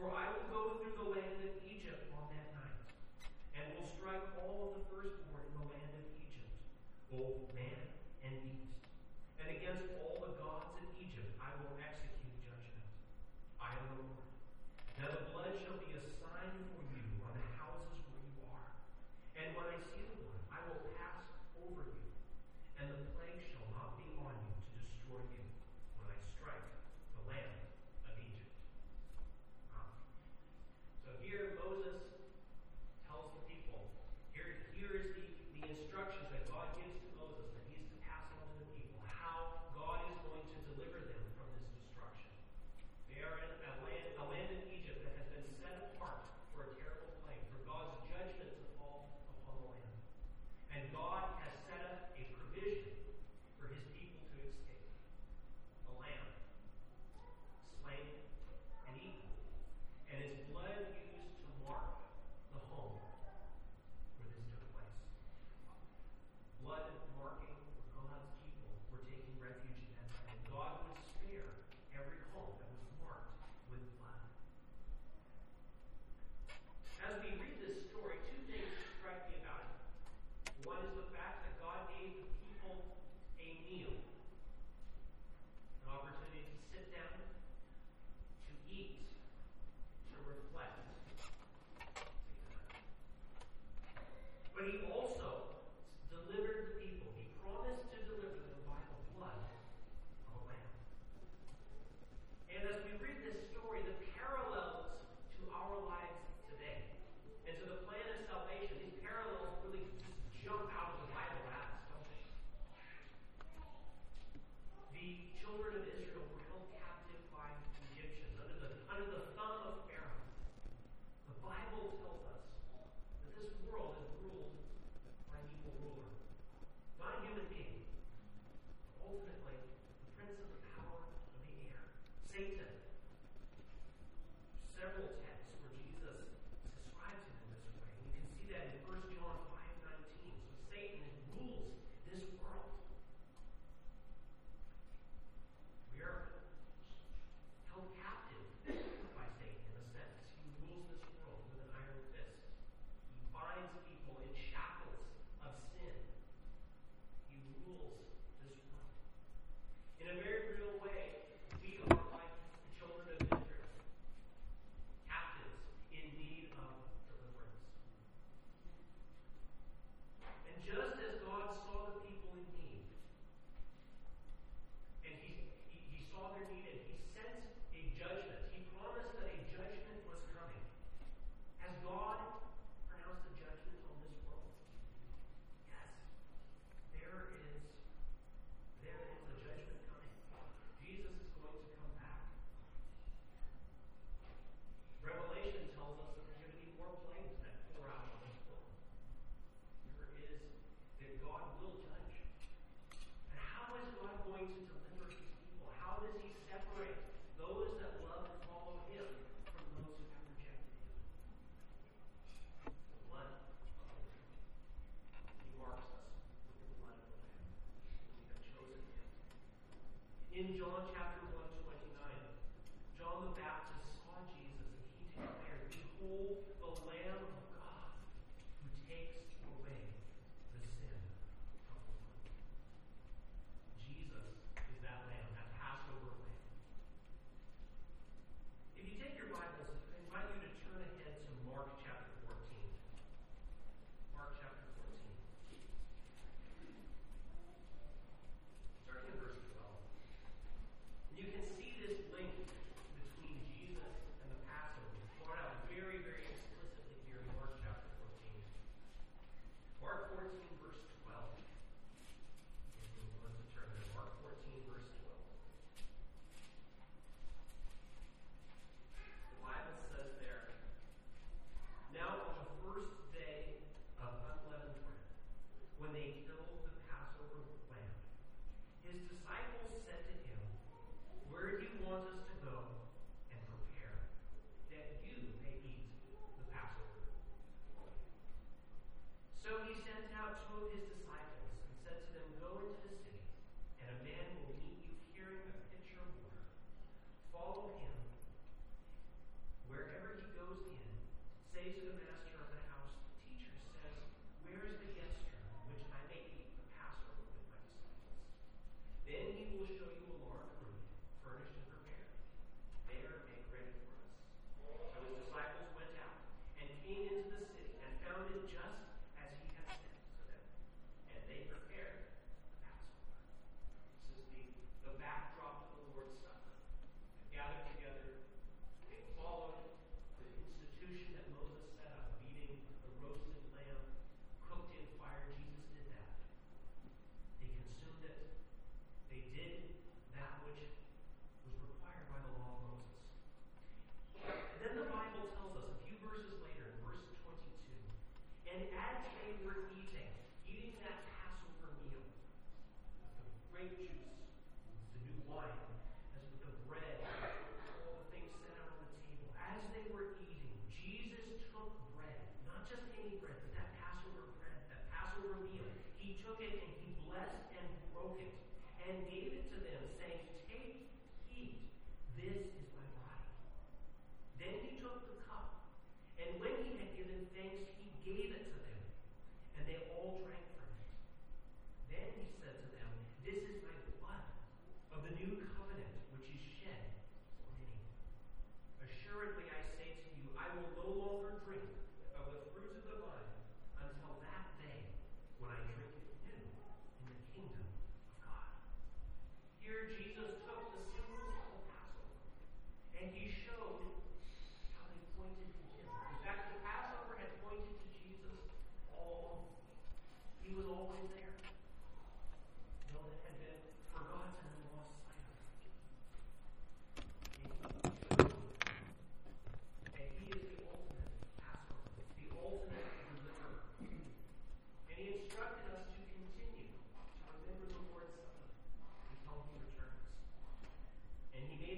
For I will go through the land of Egypt on that night, and will strike all of the firstborn in the land of Egypt, both man and beast. And against all the gods of Egypt I will execute judgment. I am the Lord. Now the blood shall be a sign for you on the houses where you are. And when I see the blood, I will pass over you, and the plague shall not be on you to destroy you when I strike the land of Egypt.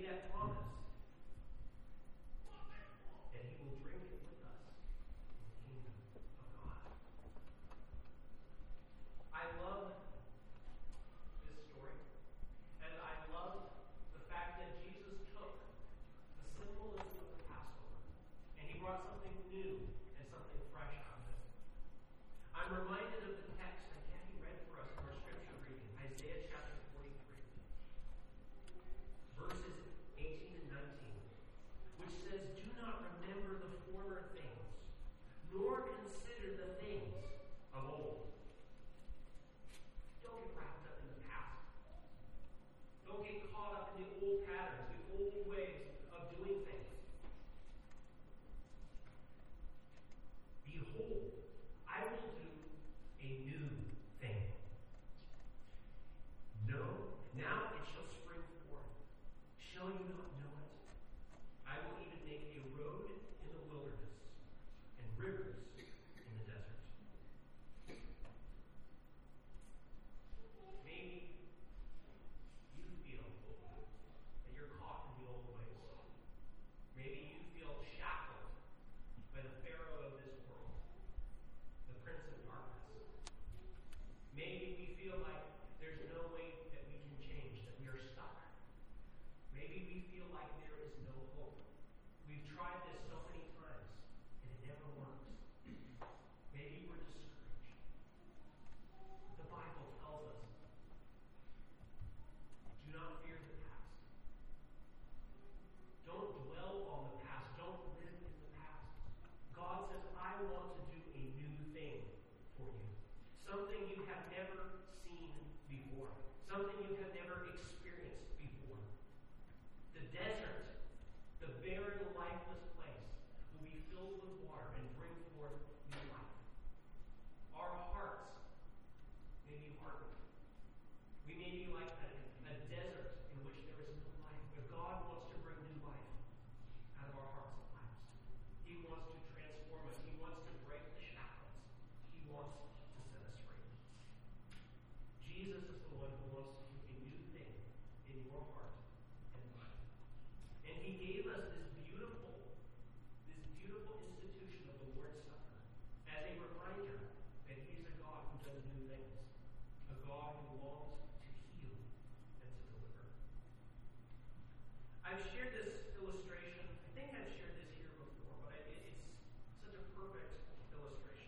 made that promise that he will drink it with us in the kingdom of God. I love this story, and I love the fact that Jesus took the symbolism of the Passover and he brought something new and something fresh out of it. I'm reminded of the text that Kathy read for us in our scripture reading, Isaiah chapter 43, verses 18 and 19, which says, "Do not remember the former things, nor consider the things of old." Don't get wrapped up in the past. Don't get caught up in the old patterns, the old ways of doing things. Behold, I will do a new thing. No, now it shall spring forth. Shall you not know it? I will even make a road in the wilderness and rivers in the desert. Maybe you feel that you're caught in the old ways. Maybe you feel shackled by the Pharaoh of this world, the Prince of Darkness. Maybe we feel like there's no way that we can change, that we are stuck. Maybe we feel like there is no hope. We've tried this so many times, and it never works. Maybe we're discouraged. The Bible tells us, do not fear the past. Don't dwell on the past. Don't live in the past. God says, I want to do a new thing for you. Something you have never seen before. Something you have never experienced before. The desert, the barren, lifeless place, will be filled with water and bring forth new life. Our hearts may be hardened. We may be like a desert in which there is no life, but God wants to bring new life out of our hearts and lives. He wants to transform us. He wants to break the shackles. He wants to set us free. Jesus is the one who wants to do a new thing in your heart and mind. And he gave us this beautiful institution of the Lord's Supper as a reminder that he is a God who does new things, a God who longs to heal and to deliver. I've shared this illustration. I think I've shared this here before, but it's such a perfect illustration.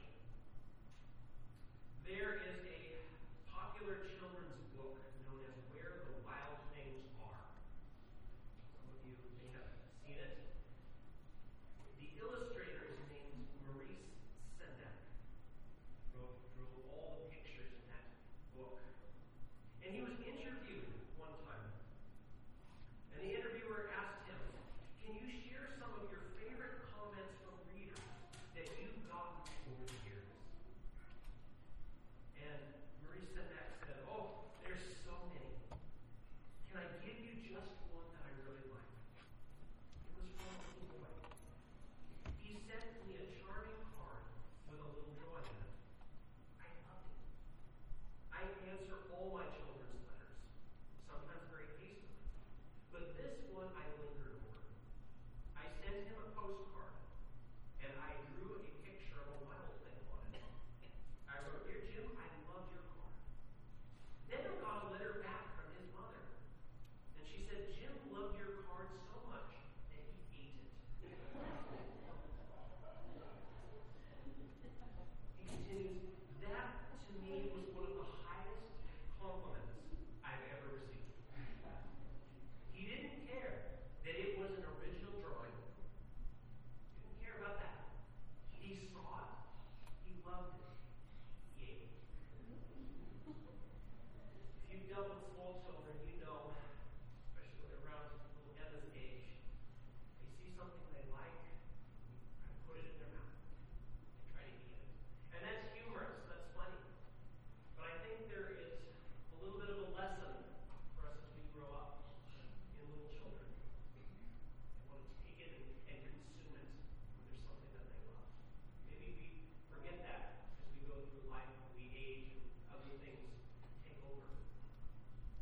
There is a popular children's book known as Where the Wild Things Are. Some of you may have seen it. The illustrator is named Maurice Sendak. Drew all the pictures in that book. And he was interviewed one time. And the interviewer asked him, can you share some of your favorite comments from readers that you've gotten over the years? And Maurice Sendak said, oh, there's so many. Can I give you just one that I really like? It was from a little boy. He sent me a charming card with a little drawing in it. I loved it. I answer all my children's letters, sometimes very hastily. But this one I lingered over. I sent him a postcard, and I drew a picture of a wild thing on it. I wrote, Dear Jim, I love your card. Then I got a letter back from his mother. And she said, Jim loved your card so much that he ate it. He continues, that to me was one of the highest compliments I've ever received. He didn't care that it was an original drawing. He didn't care about that. He saw it. He loved it. He ate it. If you've dealt with small children, you know, especially when they're around little Emma's age, they see something they like, and put it in their mouth and try to eat it. And that's humorous. That's funny. But I think there is a little bit of a lesson for us as we grow up in little children. They want to take it and consume it when there's something that they love. Maybe we forget that as we go through life, we age, and other things take over.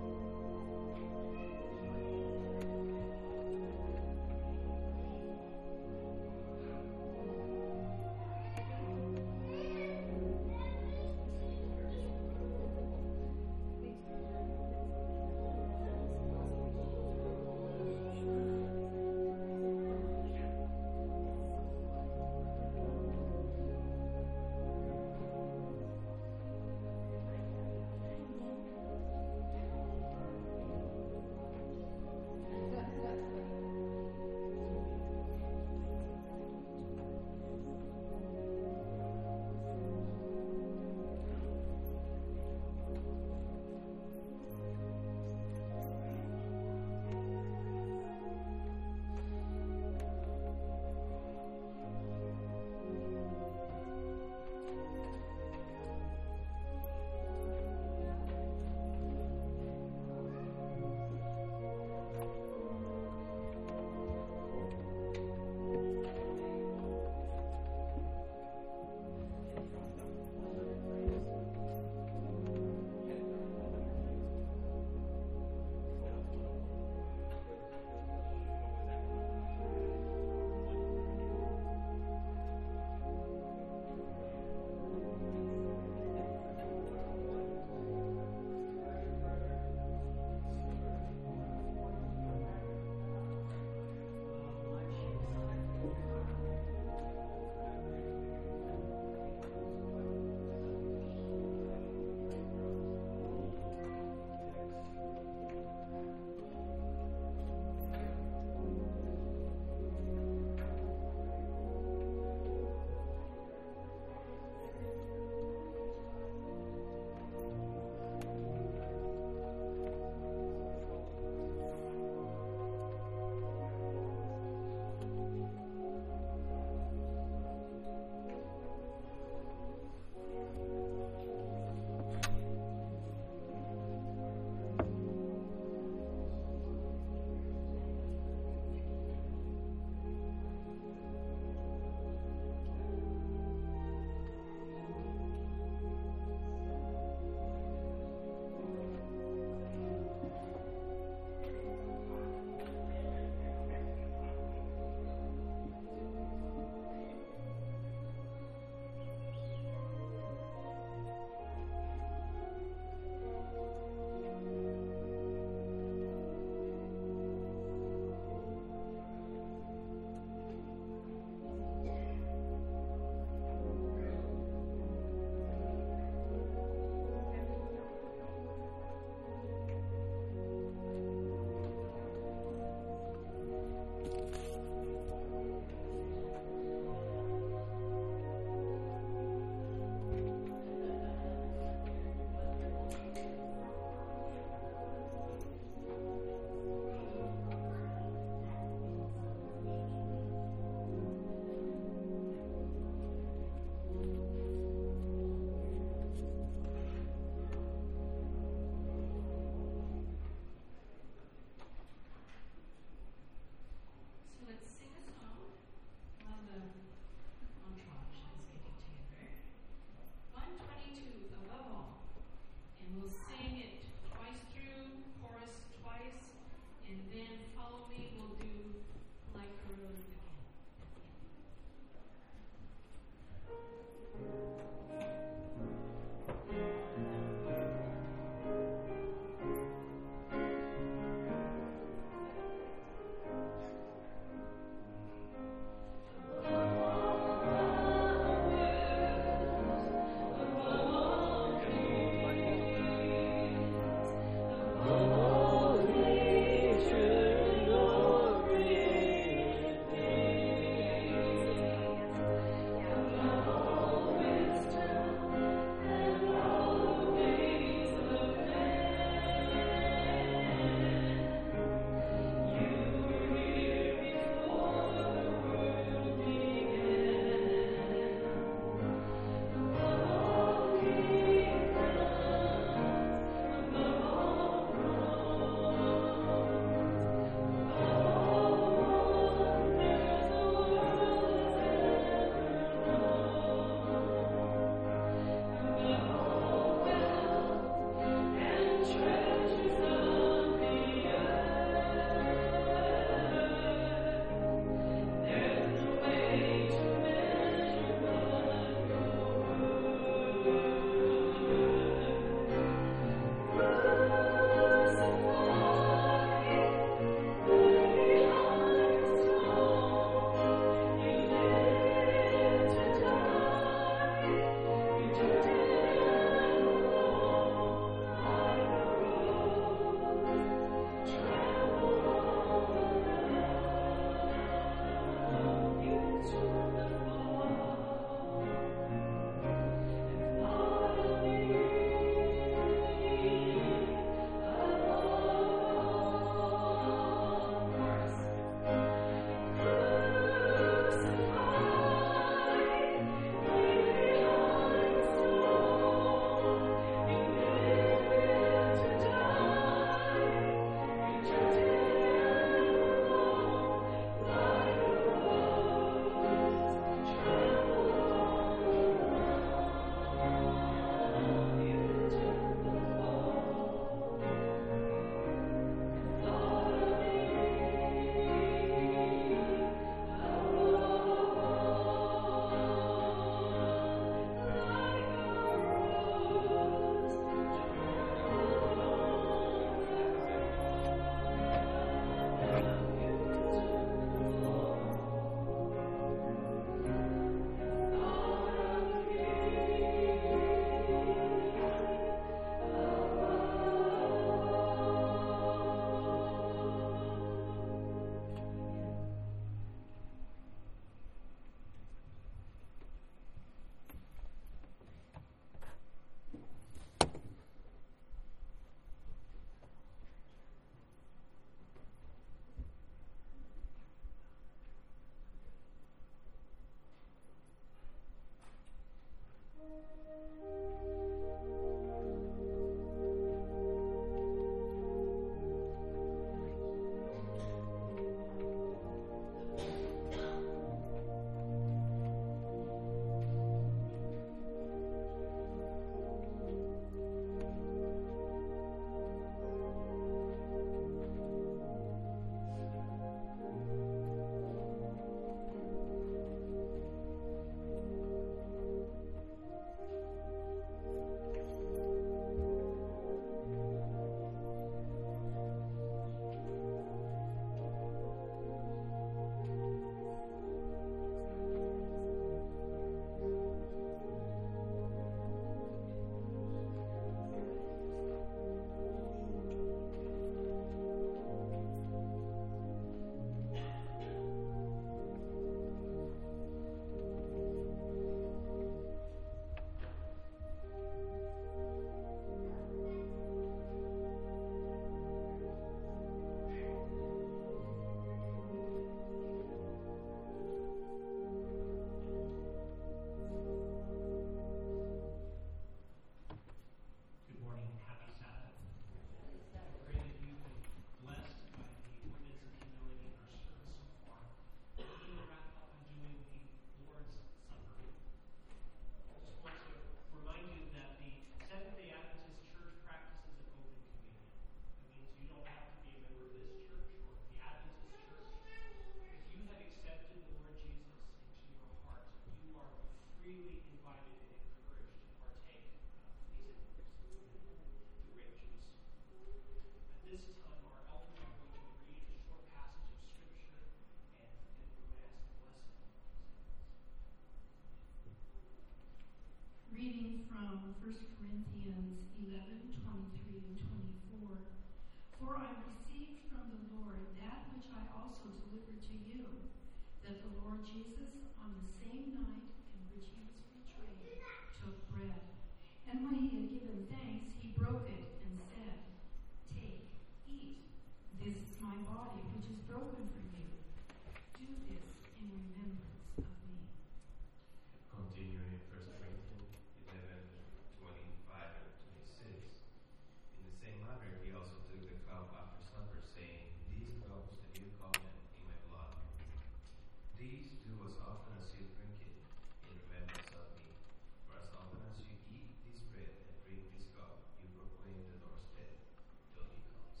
from 1 Corinthians 11:23 and 24. For I received from the Lord that which I also delivered to you, that the Lord Jesus, on the same night in which he was betrayed, took bread. And when he had given thanks, he broke it and said, "Take, eat. This is my body, which is broken for you. Do this in remembrance of me." Continuing in 1 Corinthians 11:25 and 26. In the same manner, he also took the cup after supper, saying, "This cup is the new covenant in my blood. This do as often as you drink it in remembrance of me. For as often as you eat this bread and drink this cup, you proclaim the Lord's death till he comes."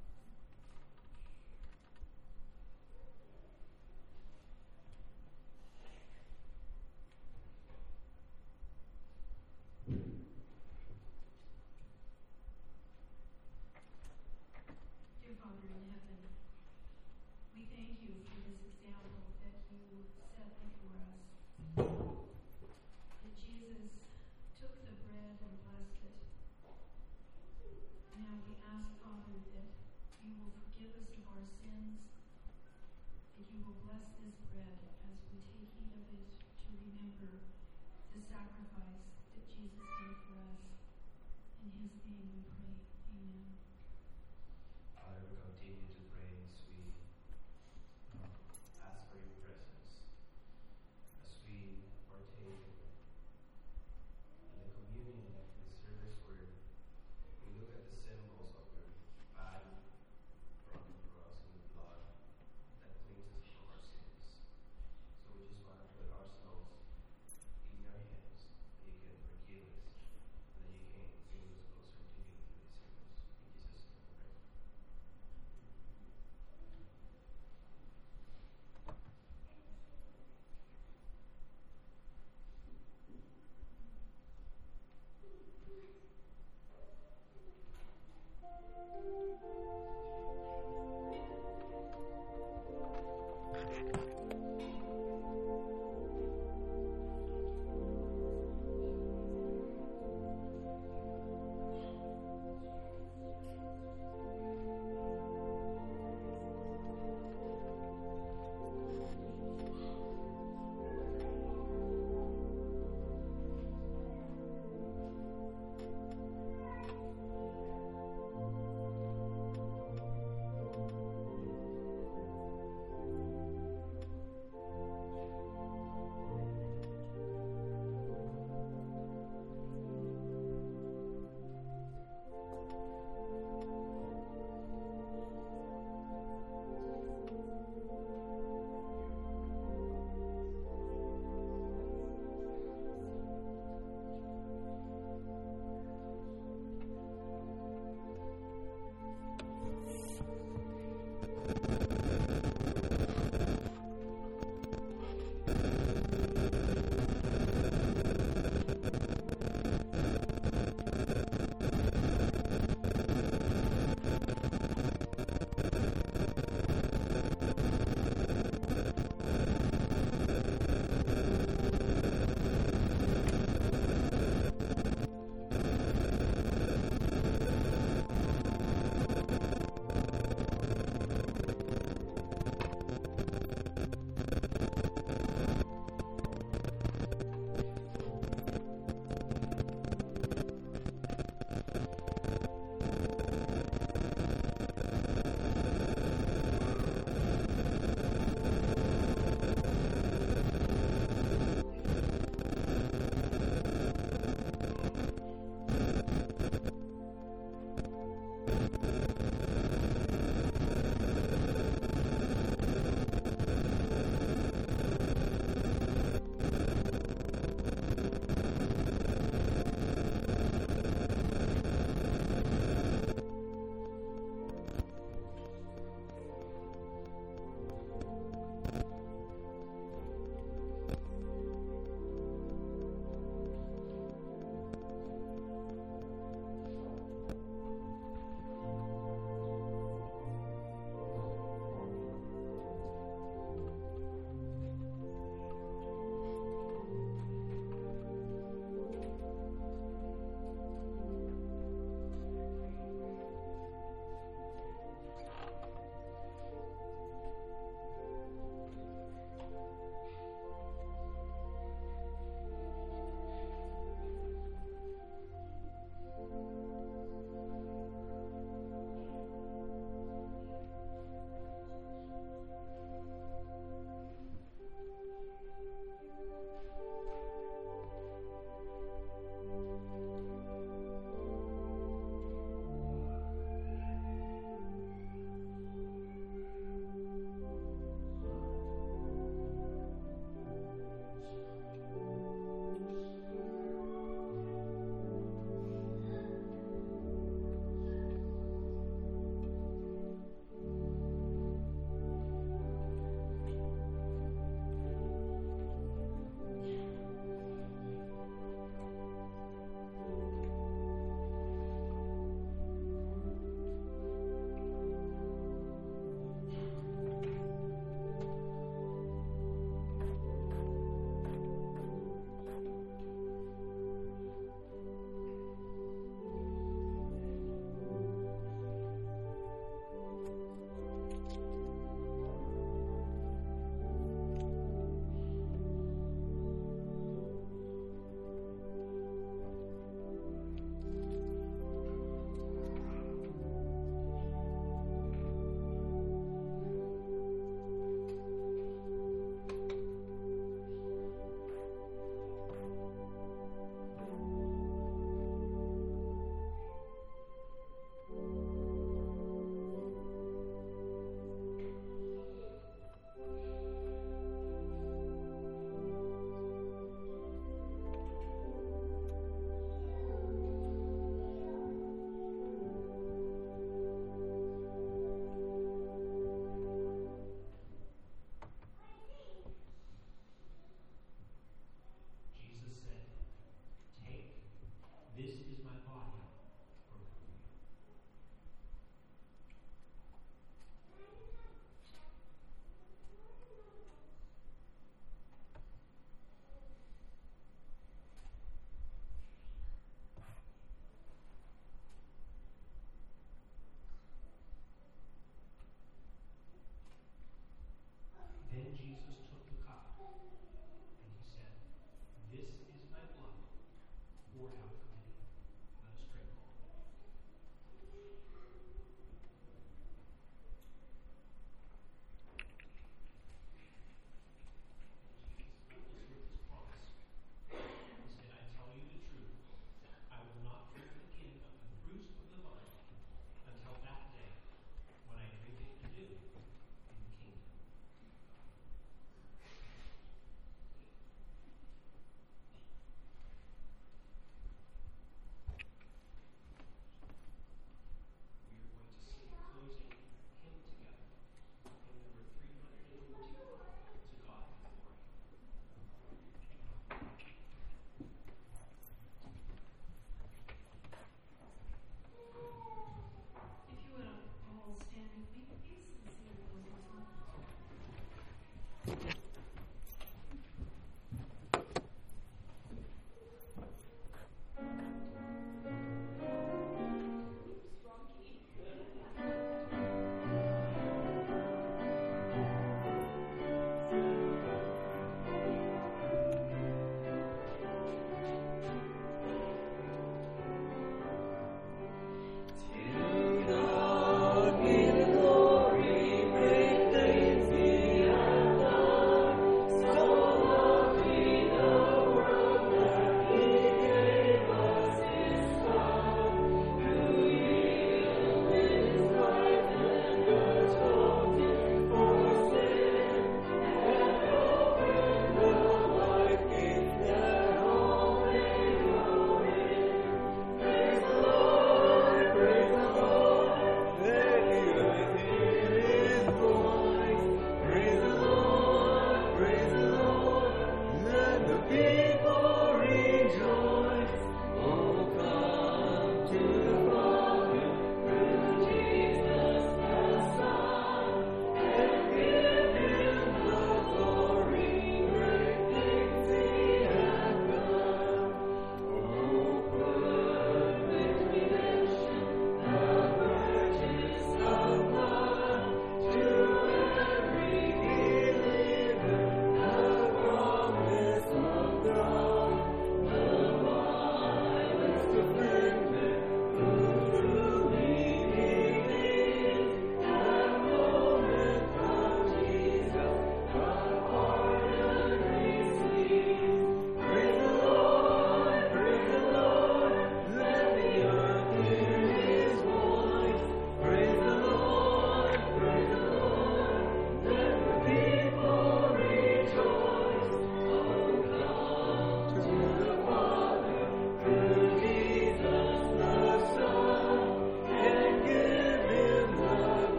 Dear Father in heaven, we thank you for this example that you set before us. That Jesus took the bread and blessed it. Now we ask, Father, that you will forgive us of our sins, that you will bless this bread as we take heed of it to remember the sacrifice that Jesus made for us. In his name we pray. Amen. Father, we continue to pray as we ask for your presence, as we partake in the communion of the service where we look at the symbols of your body, broken for us in the blood that cleanses us from our sins. So we just want to put ourselves in your hands, that you can forgive us, and that you can bring us closer to you through these symbols. In Jesus' name we pray.